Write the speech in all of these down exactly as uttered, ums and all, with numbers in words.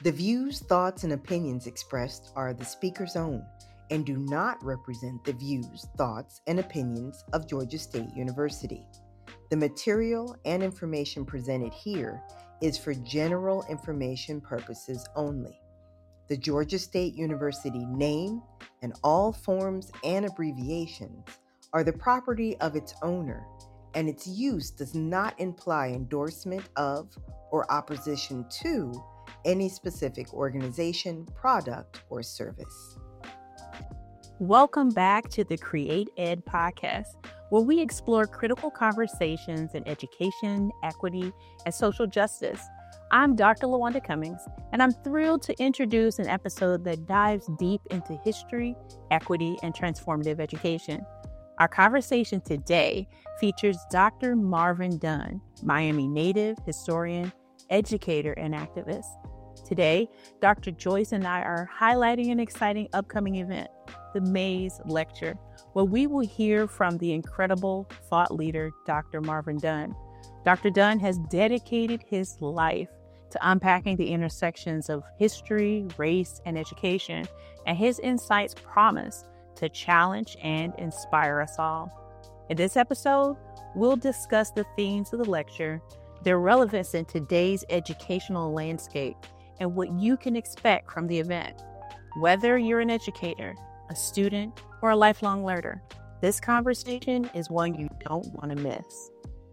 The views, thoughts, and opinions expressed are the speaker's own and do not represent the views, thoughts, and opinions of Georgia State University. The material and information presented here is for general information purposes only. The Georgia State University name and all forms and abbreviations are the property of its owner, and its use does not imply endorsement of or opposition to any specific organization, product, or service. Welcome back to the Create Ed podcast, where we explore critical conversations in education, equity, and social justice. I'm Doctor LaWanda Cummings, and I'm thrilled to introduce an episode that dives deep into history, equity, and transformative education. Our conversation today features Doctor Marvin Dunn, Miami native, historian, educator, and activist. Today, Doctor Joyce and I are highlighting an exciting upcoming event, the Mays Lecture, where we will hear from the incredible thought leader, Doctor Marvin Dunn. Doctor Dunn has dedicated his life to unpacking the intersections of history, race, and education, and his insights promise to challenge and inspire us all. In this episode, we'll discuss the themes of the lecture, their relevance in today's educational landscape, and what you can expect from the event. Whether you're an educator, a student, or a lifelong learner, this conversation is one you don't want to miss.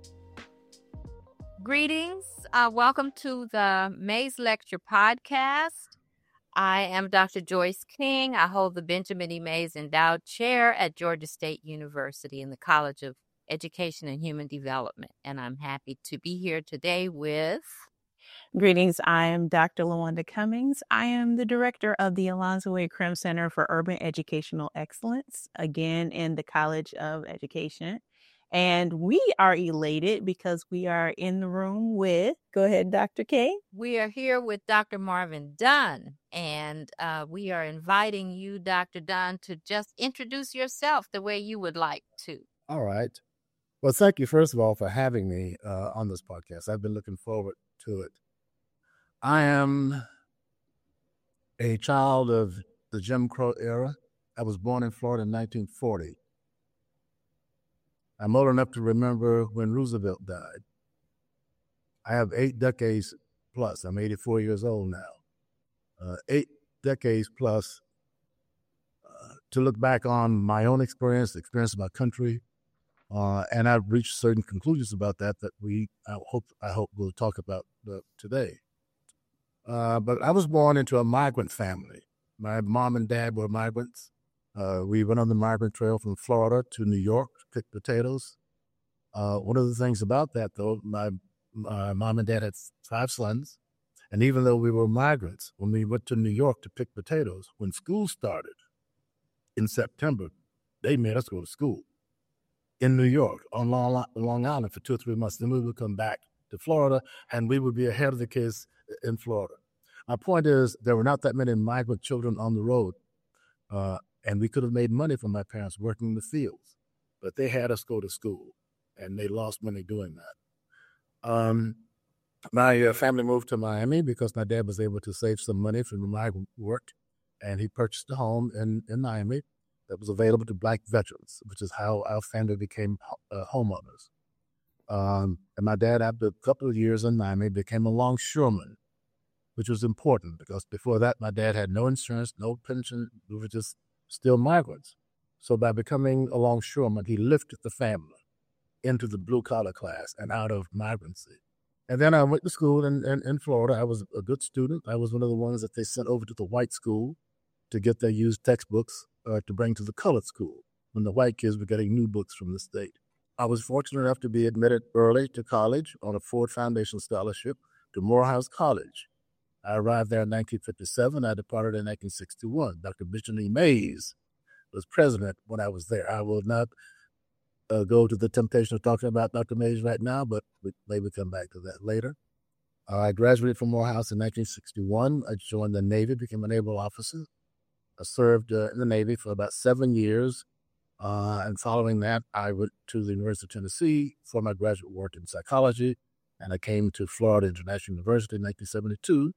Greetings. Uh, welcome to the Mays Lecture podcast. I am Doctor Joyce King. I hold the Benjamin E. Mays Endowed Chair at Georgia State University in the College of Education and Human Development, and I'm happy to be here today with... Greetings. I am Doctor LaWanda Cummings. I am the director of the Alonzo A. Krim Center for Urban Educational Excellence, again in the College of Education. And we are elated because we are in the room with, go ahead, Doctor K. We are here with Doctor Marvin Dunn, and uh, we are inviting you, Doctor Dunn, to just introduce yourself the way you would like to. All right. Well, thank you, first of all, for having me uh, on this podcast. I've been looking forward to it. I am a child of the Jim Crow era. I was born in Florida in nineteen forty. I'm old enough to remember when Roosevelt died. I have eight decades plus. I'm eighty-four years old now. Uh, eight decades plus uh, to look back on my own experience, the experience of my country, uh, and I've reached certain conclusions about that that we I hope I hope we'll talk about uh, today. Uh, but I was born into a migrant family. My mom and dad were migrants. Uh, we went on the migrant trail from Florida to New York to pick potatoes. Uh, one of the things about that, though, my, my mom and dad had five sons. And even though we were migrants, when we went to New York to pick potatoes, when school started in September, they made us go to school in New York on Long, Long Island for two or three months. Then we would come back to Florida, and we would be ahead of the kids in Florida. My point is, there were not that many migrant children on the road, uh, and we could have made money from my parents working in the fields, but they had us go to school, and they lost money doing that. Um, my uh, family moved to Miami because my dad was able to save some money from the migrant work, and he purchased a home in, in Miami that was available to Black veterans, which is how our family became uh, homeowners. Um, and my dad, after a couple of years in Miami, became a longshoreman, which was important because before that, my dad had no insurance, no pension. We were just still migrants. So by becoming a longshoreman, he lifted the family into the blue-collar class and out of migrancy. And then I went to school in, in, in Florida. I was a good student. I was one of the ones that they sent over to the white school to get their used textbooks uh, to bring to the colored school when the white kids were getting new books from the state. I was fortunate enough to be admitted early to college on a Ford Foundation scholarship to Morehouse College. I arrived there in nineteen fifty-seven. I departed in nineteen sixty-one. Doctor Benjamin E. Mays was president when I was there. I will not uh, go to the temptation of talking about Doctor Mays right now, but we maybe come back to that later. Uh, I graduated from Morehouse in nineteen sixty-one. I joined the Navy, became a naval officer. I served uh, in the Navy for about seven years. Uh, and following that, I went to the University of Tennessee for my graduate work in psychology. And I came to Florida International University in nineteen seventy-two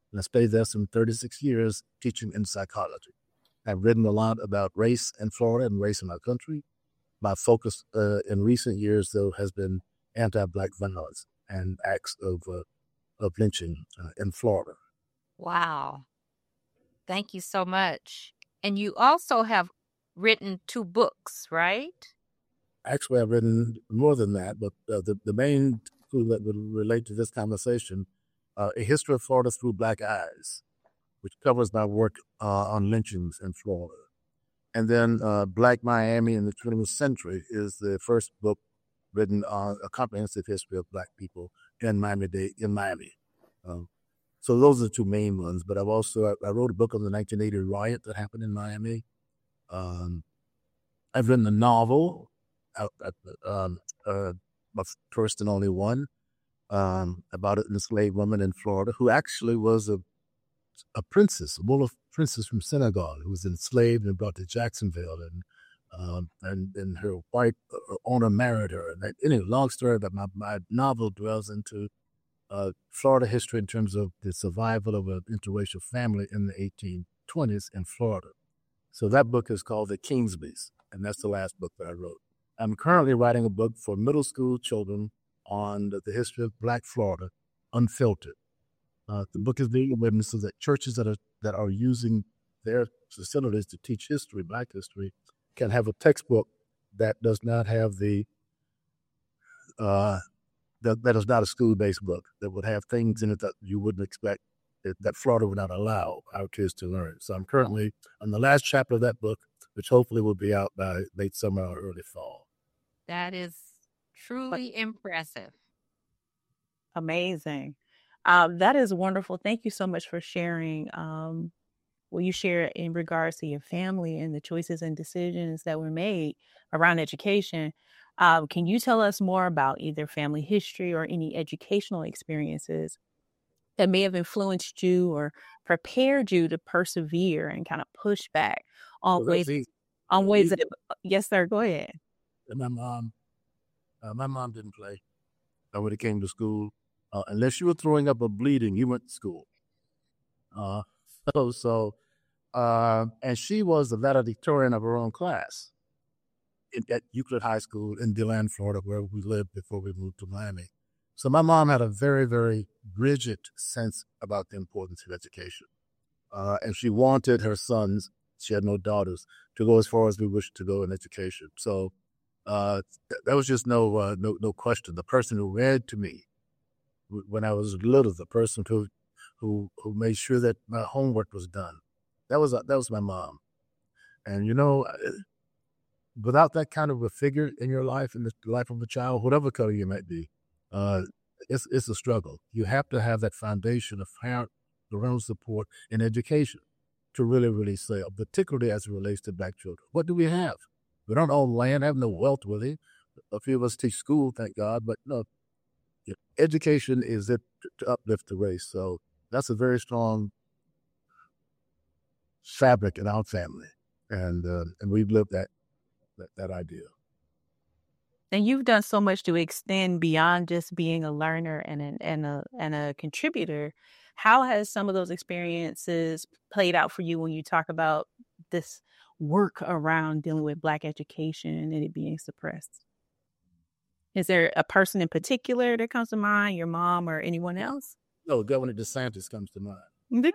And I spent there some thirty-six years teaching in psychology. I've written a lot about race in Florida and race in our country. My focus uh, in recent years, though, has been anti-Black violence and acts of uh, of lynching uh, in Florida. Wow. Thank you so much. And you also have written two books, right? Actually, I've written more than that, but uh, the, the main two that would relate to this conversation, uh, A History of Florida Through Black Eyes, which covers my work uh, on lynchings in Florida. And then uh, Black Miami in the twentieth Century is the first book written on a comprehensive history of Black people in Miami-Dade, in Miami. Um, so those are the two main ones. But I've also, I, I wrote a book on the nineteen eighty riot that happened in Miami. Um, I've written a novel, uh, um, uh, my first and only one, um, about an enslaved woman in Florida who actually was a a princess, a Wolof princess from Senegal, who was enslaved and brought to Jacksonville, and um, and and her white owner married her. And that, anyway, long story, but my, my novel dwells into uh, Florida history in terms of the survival of an interracial family in the eighteen twenties in Florida. So that book is called The Kingsleys, and that's the last book that I wrote. I'm currently writing a book for middle school children on the, the history of Black Florida, unfiltered. Uh, the book is being written so that churches that are that are using their facilities to teach history, Black history, can have a textbook that does not have the uh, that, that is not a school-based book, that would have things in it that you wouldn't expect, that, that Florida would not allow our kids to learn. So I'm currently on the last chapter of that book, which hopefully will be out by late summer or early fall. That is truly impressive. Amazing. Um, that is wonderful. Thank you so much for sharing um, what you share in regards to your family and the choices and decisions that were made around education. Um, can you tell us more about either family history or any educational experiences that may have influenced you or prepared you to persevere and kind of push back on Well, ways, easy. on ways that, yes, sir, go ahead. My mom, uh, my mom didn't play uh, when it came to school. Uh, unless you were throwing up or bleeding, you went to school. Uh, so, so uh, and she was the valedictorian of her own class in, at Euclid High School in DeLand, Florida, where we lived before we moved to Miami. So my mom had a very, very rigid sense about the importance of education. Uh, and she wanted her sons, she had no daughters, to go as far as we wished to go in education. So uh, th- there was just no, uh, no, no question. The person who read to me when I was little, the person who, who, who made sure that my homework was done, that was, that was my mom. And, you know, without that kind of a figure in your life, in the life of a child, whatever color you might be, uh, it's, it's a struggle. You have to have that foundation of parent, parental support in education to really, really say, particularly as it relates to Black children. What do we have? We don't own land, have no wealth really. A few of us teach school, thank God, but no, education is it to uplift the race. So that's a very strong fabric in our family, and uh, and we've lived that, that that idea. And you've done so much to extend beyond just being a learner and a, and a and a contributor. How has some of those experiences played out for you when you talk about this work around dealing with Black education and it being suppressed? Is there a person in particular that comes to mind, your mom or anyone else? No, Governor DeSantis comes to mind. The-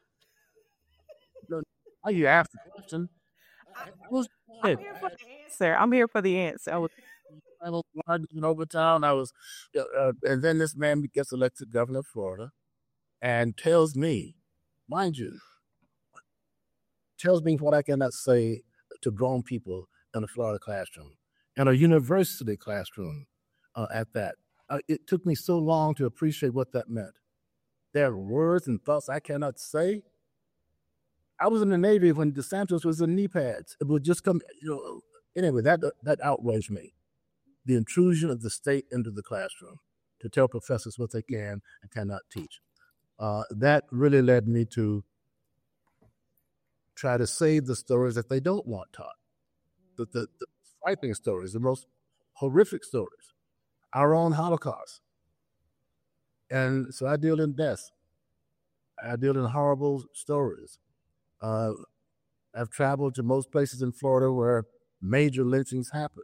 no, how you asked the question? I was, I'm here for the answer. I'm here for the answer. I was, I was in Overtown. I was, uh, and then this man gets elected governor of Florida, and tells me, mind you, tells me what I cannot say to grown people in a Florida classroom, in a university classroom uh, at that. Uh, it took me so long to appreciate what that meant. There are words and thoughts I cannot say. I was in the Navy when DeSantis was in knee pads. It would just come, you know. Anyway, that that outraged me. The intrusion of the state into the classroom to tell professors what they can and cannot teach. Uh, that really led me to try to save the stories that they don't want taught. The, the, the frightening stories, the most horrific stories, our own Holocaust. And so I deal in death. I deal in horrible stories. Uh, I've traveled to most places in Florida where major lynchings happened.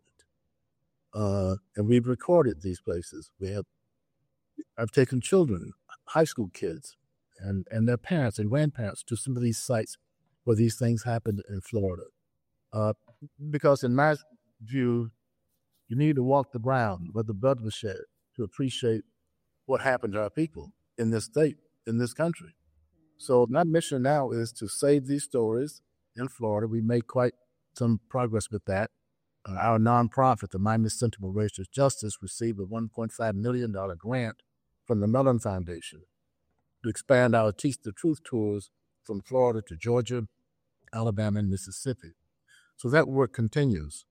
Uh, and we've recorded these places. We have, I've taken children, high school kids, and, and their parents and grandparents to some of these sites where these things happened in Florida. Uh, because in my view, you need to walk the ground where the blood was shed to appreciate what happened to our people in this state, in this country. So my mission now is to save these stories in Florida. We made quite some progress with that. Uh, our nonprofit, the Miami Center for Racial Justice, received a one point five million dollars grant from the Mellon Foundation to expand our Teach the Truth tours from Florida to Georgia, Alabama, and Mississippi. So that work continues.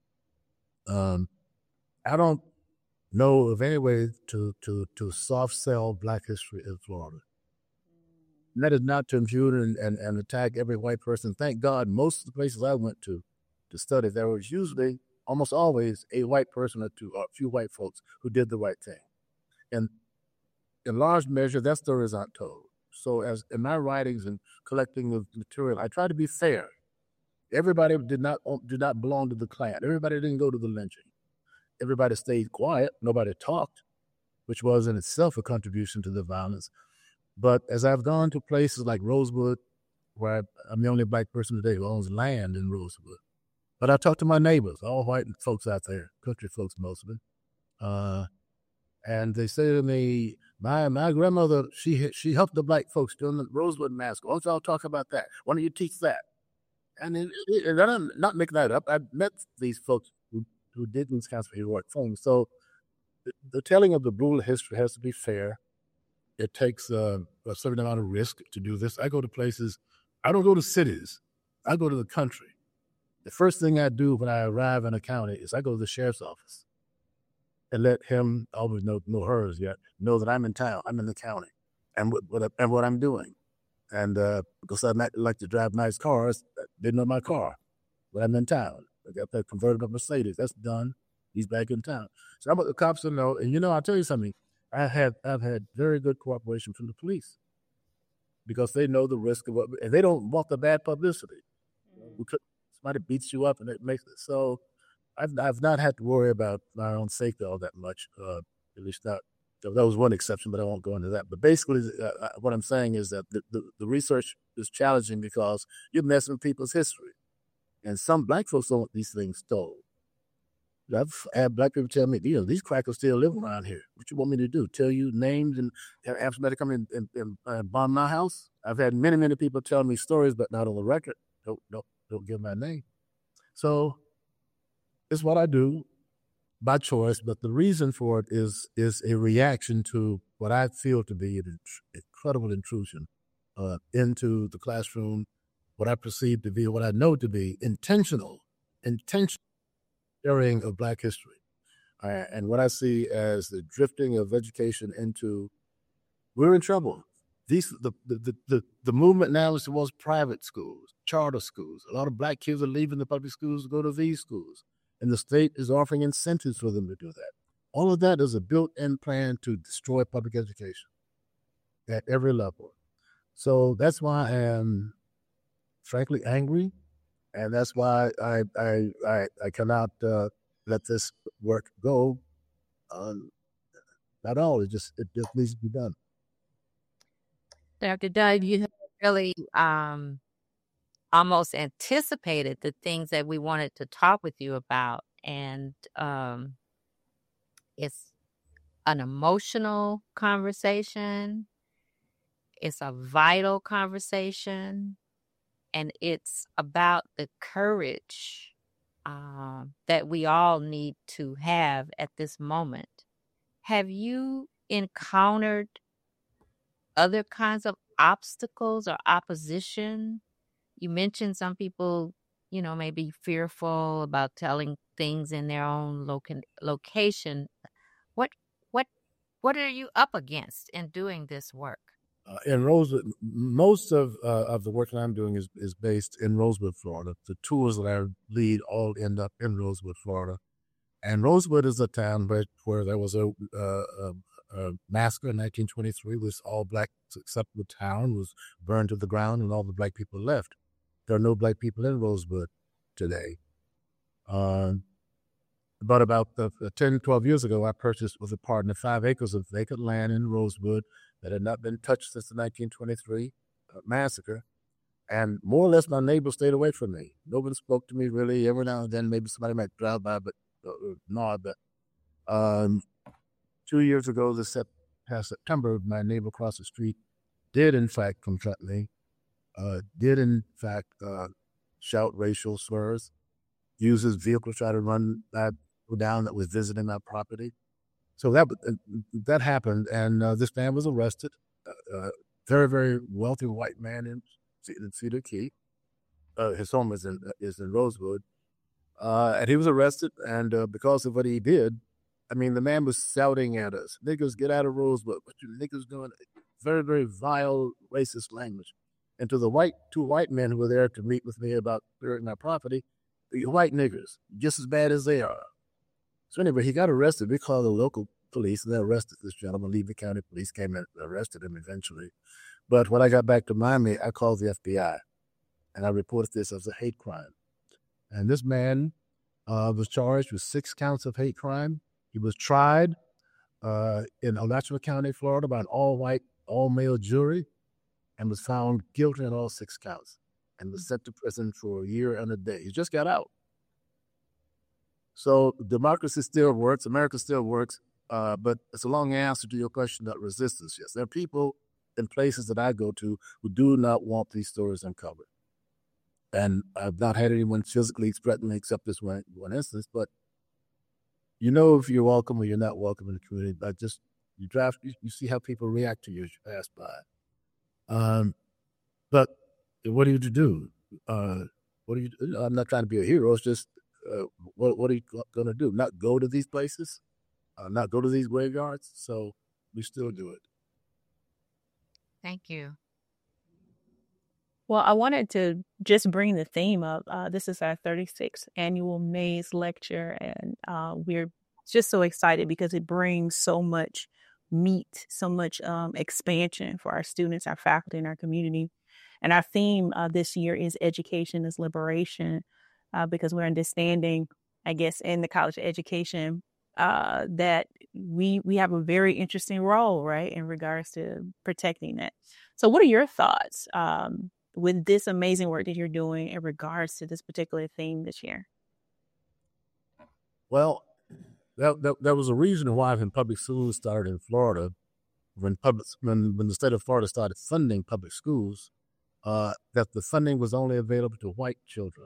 Um, I don't know of any way to, to, to soft sell Black history in Florida. And that is not to impugn and, and, and attack every white person. Thank God, most of the places I went to to study, there was usually, almost always, a white person or two, or a few white folks who did the right thing. And in large measure, that story is not told. So as in my writings and collecting the material, I try to be fair. Everybody did not did not belong to the Klan. Everybody didn't go to the lynching. Everybody stayed quiet. Nobody talked, which was in itself a contribution to the violence. But as I've gone to places like Rosewood, where I'm the only Black person today who owns land in Rosewood, but I talk to my neighbors, all white folks out there, country folks, most of them, uh, and they say to me, "My my grandmother, she she helped the Black folks during the Rosewood massacre. Why don't y'all talk about that? Why don't you teach that?" And, it, it, and I'm not making that up. I've met these folks who, who did these kinds of heroic things. So the, the telling of the brutal history has to be fair. It takes uh, a certain amount of risk to do this. I go to places, I don't go to cities. I go to the country. The first thing I do when I arrive in a county is I go to the sheriff's office and let him, I always know, know hers yet, know that I'm in town, I'm in the county, and what, what, and what I'm doing. And uh, because I like to drive nice cars, I didn't know my car, but I'm in town. I got that convertible Mercedes. That's done. He's back in town. So I'm at the cops to know, and you know, I'll tell you something. I have I've had very good cooperation from the police because they know the risk of what, and they don't want the bad publicity. Mm. Somebody beats you up and it makes it. So I've I've not had to worry about my own safety all that much. Uh, at least not. That was one exception, but I won't go into that. But basically, uh, what I'm saying is that the, the, the research is challenging because you're messing with people's history, and some Black folks don't want these things told. I've had Black people tell me, you know, these crackers still live around here. What you want me to do? Tell you names and have somebody come in and, and uh, bomb my house? I've had many, many people tell me stories, but not on the record. Don't, don't, don't give my name. So it's what I do by choice, but the reason for it is is a reaction to what I feel to be an incredible intrusion uh, into the classroom, what I perceive to be, what I know to be intentional, intentional sharing of Black history, uh, and what I see as the drifting of education into, we're in trouble. These the the the, the movement now is towards private schools, charter schools. A lot of Black kids are leaving the public schools to go to these schools, and the state is offering incentives for them to do that. All of that is a built-in plan to destroy public education at every level. So that's why I am frankly angry. And that's why I I I, I cannot uh, let this work go. Um, not all. It just it just needs to be done. Doctor Doug, you have really um, almost anticipated the things that we wanted to talk with you about, and um, it's an emotional conversation. It's a vital conversation. And it's about the courage uh, that we all need to have at this moment. Have you encountered other kinds of obstacles or opposition? You mentioned some people, you know, may be fearful about telling things in their own loca- location. What, what, what are you up against in doing this work? Uh, in Rosewood, most of uh, of the work that I'm doing is, is based in Rosewood, Florida. The tours that I lead all end up in Rosewood, Florida. And Rosewood is a town where, where there was a, uh, a, uh, massacre in nineteen twenty-three, was all black except the town was burned to the ground and all the black people left. There are no black people in Rosebud today. Uh, but about uh, ten, twelve years ago, I purchased with a partner five acres of vacant land in Rosebud that had not been touched since the nineteen twenty-three uh, massacre. And more or less, my neighbors stayed away from me. Nobody spoke to me really. Every now and then, maybe somebody might drive by, but uh, nod. But um, two years ago, this sep- past September, my neighbor across the street did, in fact, confront me. Uh, did, in fact, uh, shout racial slurs. Use his vehicle to try to run that down that was visiting my property. So that uh, that happened, and uh, this man was arrested. Uh, uh, very, very wealthy white man in. in Cedar Key. Uh, his home is in is in Rosewood. Uh, and he was arrested, and uh, because of what he did, I mean, the man was shouting at us, "Niggas, get out of Rosewood. What you niggas doing?" Very, very vile, racist language. And to the white two white men who were there to meet with me about clearing my property, the white niggers, just as bad as they are. So anyway, he got arrested. We called the local police, and they arrested this gentleman. Levy County Police came and arrested him eventually. But when I got back to Miami, I called the F B I, and I reported this as a hate crime. And this man uh, was charged with six counts of hate crime. He was tried uh, in Alachua County, Florida, by an all-white, all-male jury, and was found guilty on all six counts, and was sent to prison for a year and a day. He just got out. So democracy still works, America still works, uh, but it's a long answer to your question about resistance. Yes, there are people in places that I go to who do not want these stories uncovered. And I've not had anyone physically threaten me except this one, one instance, but you know if you're welcome or you're not welcome in the community. But just, you drive, you, you see how people react to you as you pass by. Um, but what are you to do? Uh, what are you, I'm not trying to be a hero, it's just, uh, what, what are you going to do? Not go to these places? Uh, not go to these graveyards? So we still do it. Thank you. Well, I wanted to just bring the theme up. Uh, this is our thirty-sixth annual Mays Lecture, and uh, we're just so excited because it brings so much meat, so much um, expansion for our students, our faculty, and our community. And our theme uh, this year is Education is Liberation, uh, because we're understanding, I guess, in the college of education, uh, that we we have a very interesting role, right, in regards to protecting that. So what are your thoughts um, with this amazing work that you're doing in regards to this particular theme this year? Well, that, that, that was a reason why when public schools started in Florida, when public when, when the state of Florida started funding public schools, uh, that the funding was only available to white children.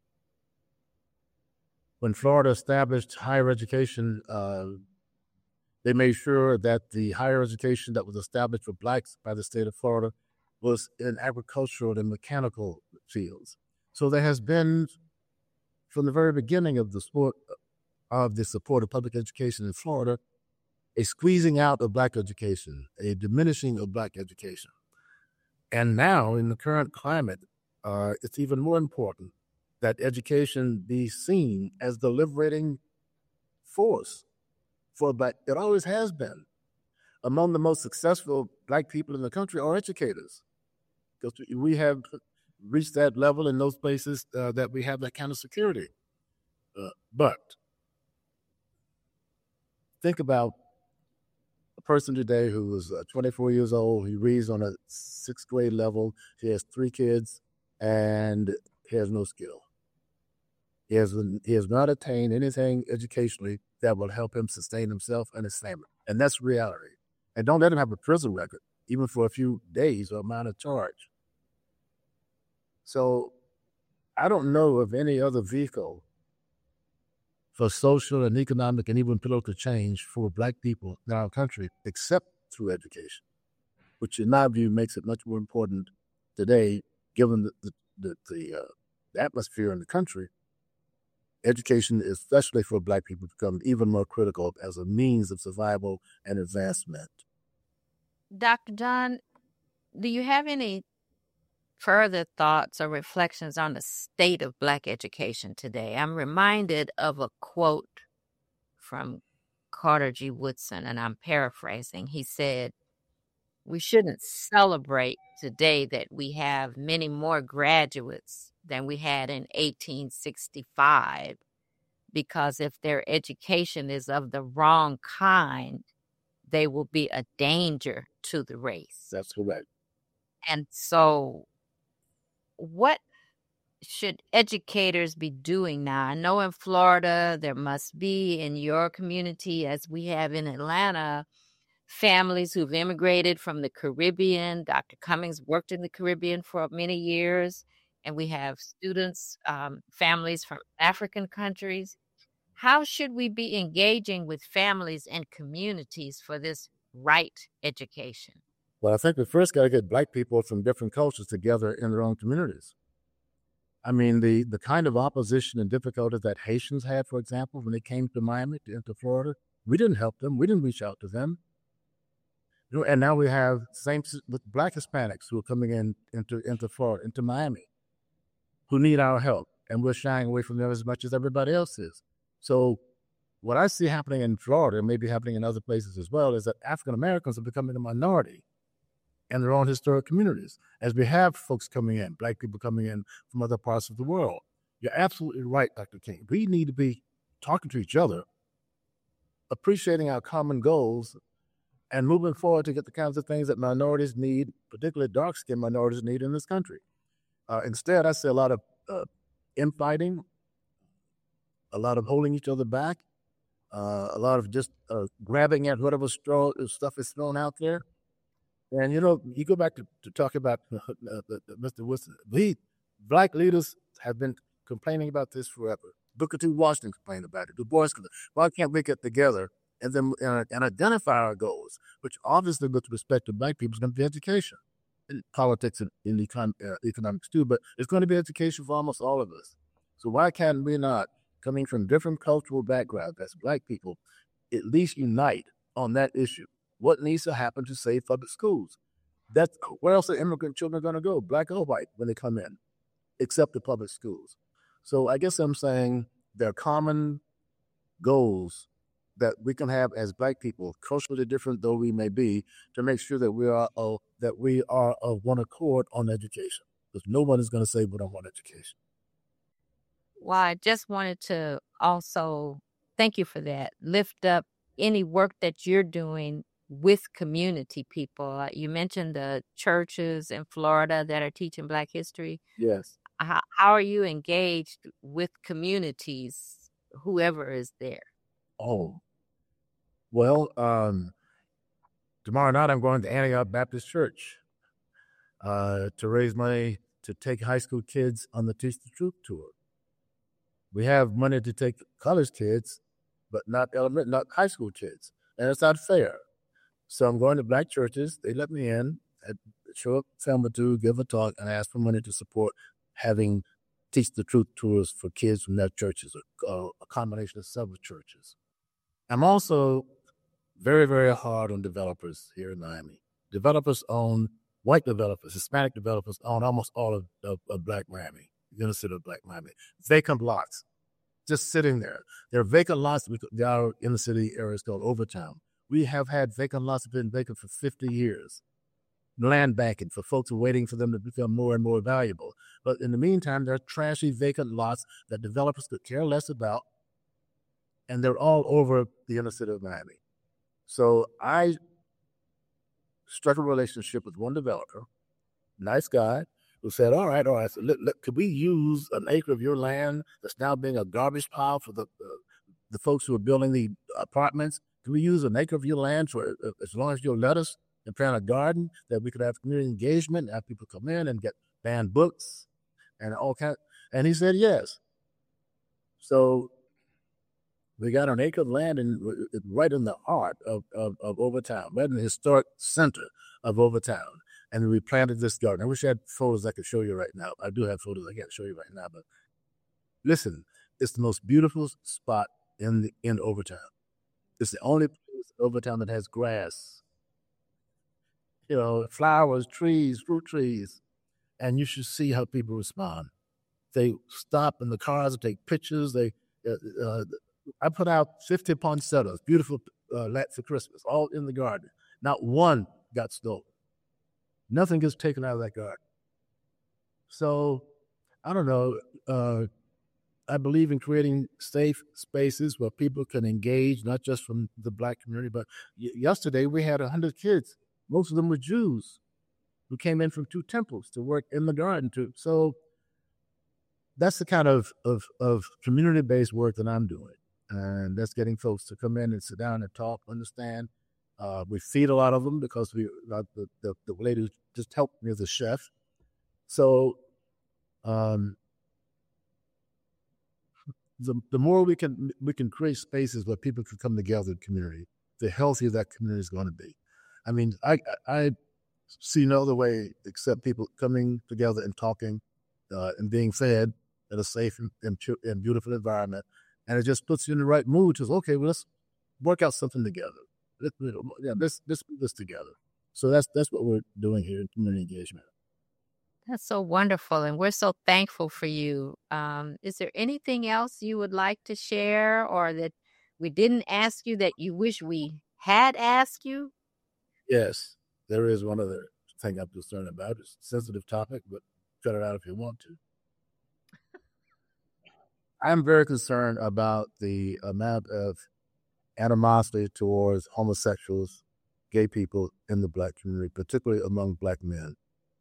When Florida established higher education, uh, they made sure that the higher education that was established for blacks by the state of Florida was in agricultural and mechanical fields. So there has been, from the very beginning of the sport of the support of public education in Florida, a squeezing out of black education, a diminishing of black education. And now, in the current climate, uh, it's even more important that education be seen as the liberating force for black. It always has been. Among the most successful black people in the country are educators, because we have reached that level in those places uh, that we have that kind of security. Uh, but think about a person today who is uh, twenty-four years old. He reads on a sixth grade level. He has three kids, and he has no skill. He has he has not attained anything educationally that will help him sustain himself and his family, and that's reality. And don't let him have a prison record, even for a few days or amount of charge. So, I don't know of any other vehicle for social and economic and even political change for black people in our country, except through education, which in my view makes it much more important today, given the, the, the, the, uh, the atmosphere in the country. Education, especially for black people, becomes even more critical as a means of survival and advancement. Doctor John, do you have any further thoughts or reflections on the state of black education today? I'm reminded of a quote from Carter G. Woodson, and I'm paraphrasing. He said, we shouldn't celebrate today that we have many more graduates than we had in eighteen sixty-five, because if their education is of the wrong kind, they will be a danger to the race. That's correct. And so what should educators be doing now? I know in Florida, there must be in your community, as we have in Atlanta, families who've immigrated from the Caribbean. Doctor Cummings worked in the Caribbean for many years, and we have students, um, families from African countries. How should we be engaging with families and communities for this right education? Well, I think we first got to get Black people from different cultures together in their own communities. I mean, the, the kind of opposition and difficulties that Haitians had, for example, when they came to Miami, to, into Florida, we didn't help them. We didn't reach out to them. You know, and now we have same with Black Hispanics who are coming in into, into Florida, into Miami, who need our help, and we're shying away from them as much as everybody else is. So what I see happening in Florida, and maybe happening in other places as well, is that African Americans are becoming a minority in their own historic communities. As we have folks coming in, Black people coming in from other parts of the world. You're absolutely right, Doctor King. We need to be talking to each other, appreciating our common goals, and moving forward to get the kinds of things that minorities need, particularly dark-skinned minorities need in this country. Uh, instead, I see a lot of uh, infighting, a lot of holding each other back, uh, a lot of just uh, grabbing at whatever straw, stuff is thrown out there. And, you know, you go back to, to talk about uh, uh, Mister Woodson. We, Black leaders have been complaining about this forever. Booker T. Washington complained about it. Du Bois, why can't we get together and then uh, and identify our goals, which obviously with respect to Black people is going to be education, and politics and in econ- uh, economics too, but it's going to be education for almost all of us. So why can't we not, coming from different cultural backgrounds as Black people, at least unite on that issue? What needs to happen to save public schools? That's, where else are immigrant children going to go, Black or white, when they come in, except the public schools? So I guess I'm saying there are common goals that we can have as Black people, culturally different though we may be, to make sure that we are uh, that we are of one accord on education. Because no one is going to say we don't want education. Well, I just wanted to also thank you for that. Lift up any work that you're doing with community people. Uh, you mentioned the churches in Florida that are teaching Black history. Yes. How, how are you engaged with communities, whoever is there? Oh, well, um, tomorrow night I'm going to Antioch Baptist Church uh, to raise money to take high school kids on the Teach the Truth tour. We have money to take college kids, but not elementary, not high school kids, and it's not fair. So I'm going to Black churches. They let me in, show up, film or two, give a talk, and ask for money to support having Teach the Truth tours for kids from their churches, or a combination of several churches. I'm also very, very hard on developers here in Miami. Developers own, white developers, Hispanic developers own almost all of, of, of Black Miami, the inner city of Black Miami. Vacant lots, just sitting there. There are vacant lots. There are inner city areas called Overtown. We have had vacant lots that have been vacant for fifty years. Land banking for folks who are waiting for them to become more and more valuable. But in the meantime, there are trashy vacant lots that developers could care less about, and they're all over the inner city of Miami. So I struck a relationship with one developer, nice guy, who said, all right, all right, so let, let, could we use an acre of your land that's now being a garbage pile for the uh, the folks who are building the apartments? Can we use an acre of your land for uh, as long as you'll let us, and plant a garden that we could have community engagement, have people come in and get banned books and all kind? And he said yes. So we got an acre of land in, right in the heart of, of, of Overtown, right in the historic center of Overtown. And we planted this garden. I wish I had photos I could show you right now. I do have photos I can't show you right now, but listen, it's the most beautiful spot in the, in Overtown. It's the only place in Overtown that has grass, you know, flowers, trees, fruit trees, and you should see how people respond. They stop in the cars and take pictures. They, uh, uh, I put out fifty poinsettias, beautiful uh, lights for Christmas, all in the garden. Not one got stolen. Nothing gets taken out of that garden. So, I don't know. Uh, I believe in creating safe spaces where people can engage, not just from the Black community, but y- yesterday we had one hundred kids. Most of them were Jews who came in from two temples to work in the garden. Too. So that's the kind of, of, of community-based work that I'm doing. And that's getting folks to come in and sit down and talk, understand. Uh, we feed a lot of them because we uh, the, the, the lady who just helped me as a chef. So um, the the more we can we can create spaces where people can come together in the community, the healthier that community is going to be. I mean, I I see no other way except people coming together and talking uh, and being fed in a safe and, and, and beautiful environment. And it just puts you in the right mood to say, okay, well, let's work out something together. Let's, you know, yeah, let's, let's put this together. So that's that's what we're doing here in community engagement. That's so wonderful, and we're so thankful for you. Um, is there anything else you would like to share or that we didn't ask you that you wish we had asked you? Yes, there is one other thing I'm concerned about. It's a sensitive topic, but cut it out if you want to. I'm very concerned about the amount of animosity towards homosexuals, gay people in the Black community, particularly among Black men.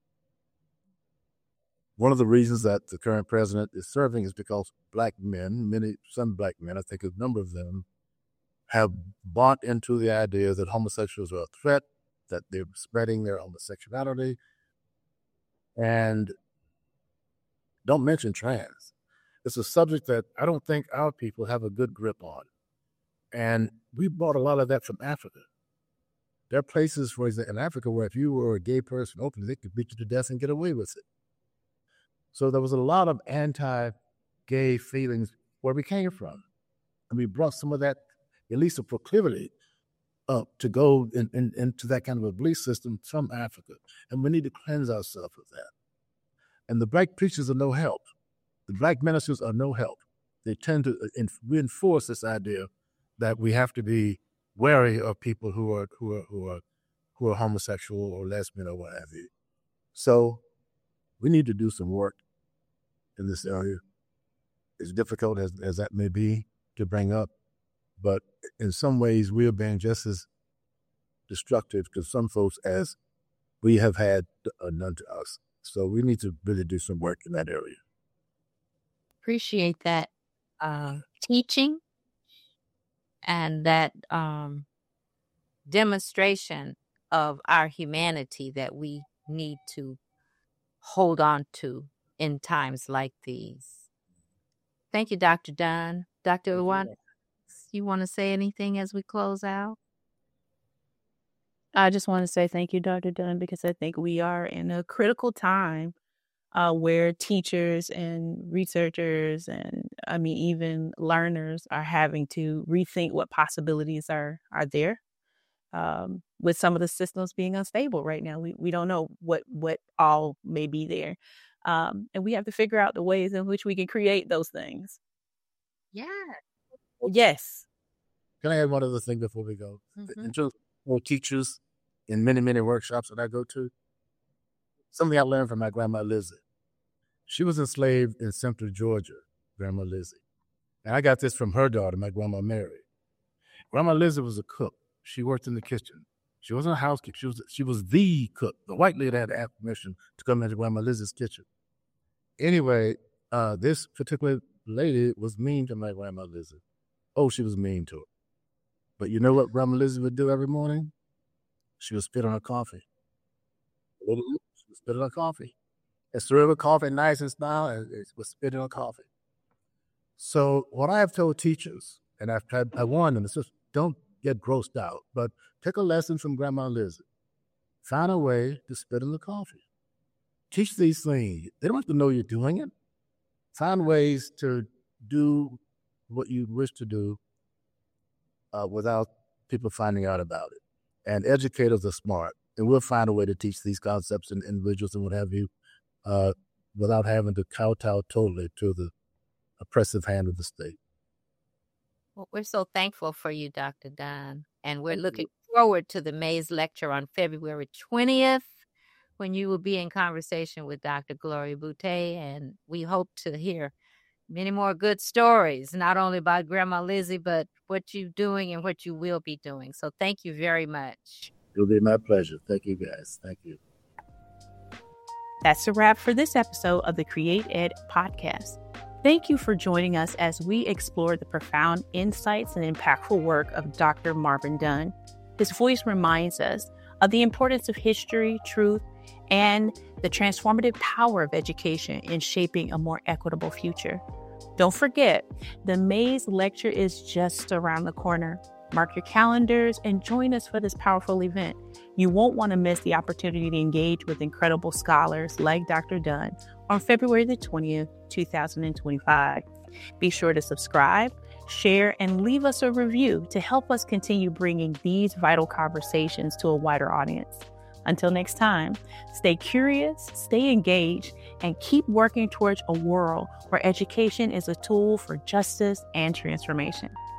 One of the reasons that the current president is serving is because Black men, many, some Black men, I think a number of them, have bought into the idea that homosexuals are a threat, that they're spreading their homosexuality, and don't mention trans. It's a subject that I don't think our people have a good grip on. And we bought a lot of that from Africa. There are places, for example, in Africa where if you were a gay person openly, they could beat you to death and get away with it. So there was a lot of anti-gay feelings where we came from. And we brought some of that, at least a proclivity, up to go in, in, into that kind of a belief system from Africa. And we need to cleanse ourselves of that. And the Black preachers are no help. The Black ministers are no help. They tend to reinforce this idea that we have to be wary of people who are who are who are who are homosexual or lesbian or what have you. So we need to do some work in this area. As difficult as, as that may be to bring up, but in some ways we are being just as destructive to some folks as we have had uh, none to us. So we need to really do some work in that area. Appreciate that uh, teaching and that um, demonstration of our humanity that we need to hold on to in times like these. Thank you, Doctor Dunn. Doctor Lawanda, you want to say anything as we close out? I just want to say thank you, Doctor Dunn, because I think we are in a critical time uh, where teachers and researchers and, I mean, even learners are having to rethink what possibilities are are there. Um, with some of the systems being unstable right now, we we don't know what what all may be there, um, and we have to figure out the ways in which we can create those things. Yeah. Yes. Can I add one other thing before we go? Mm-hmm. In terms of teachers in many, many workshops that I go to, something I learned from my grandma Lizzie. She was enslaved in central Georgia, Grandma Lizzie. And I got this from her daughter, my grandma Mary. Grandma Lizzie was a cook. She worked in the kitchen. She wasn't a housekeeper. She was she was the cook. The white lady had to have permission to come into Grandma Lizzie's kitchen. Anyway, uh, this particular lady was mean to my grandma Lizzie. Oh, she was mean to her. But you know what Grandma Lizzie would do every morning? She would spit on her coffee. She would spit on her coffee. And serve her coffee nice and style, and it would spit on her coffee. So what I have told teachers, and I've tried, I warned them, is just don't get grossed out, but take a lesson from Grandma Lizzie. Find a way to spit in the coffee. Teach these things. They don't have to know you're doing it. Find ways to do what you wish to do uh, without people finding out about it. And educators are smart, and we'll find a way to teach these concepts and individuals and what have you uh, without having to kowtow totally to the oppressive hand of the state. Well, we're so thankful for you, Doctor Dunn. And we're Thank looking you. forward to the Mays lecture on February twentieth, when you will be in conversation with Doctor Gloria Boutte. And we hope to hear many more good stories, not only about Grandma Lizzie, but what you're doing and what you will be doing. So thank you very much. It'll be my pleasure. Thank you, guys. Thank you. That's a wrap for this episode of the Create Ed podcast. Thank you for joining us as we explore the profound insights and impactful work of Doctor Marvin Dunn. His voice reminds us of the importance of history, truth, and the transformative power of education in shaping a more equitable future. Don't forget, the Mays lecture is just around the corner. Mark your calendars and join us for this powerful event. You won't want to miss the opportunity to engage with incredible scholars like Doctor Dunn on February the twentieth, two thousand twenty-five. Be sure to subscribe, share, and leave us a review to help us continue bringing these vital conversations to a wider audience. Until next time, stay curious, stay engaged, and keep working towards a world where education is a tool for justice and transformation.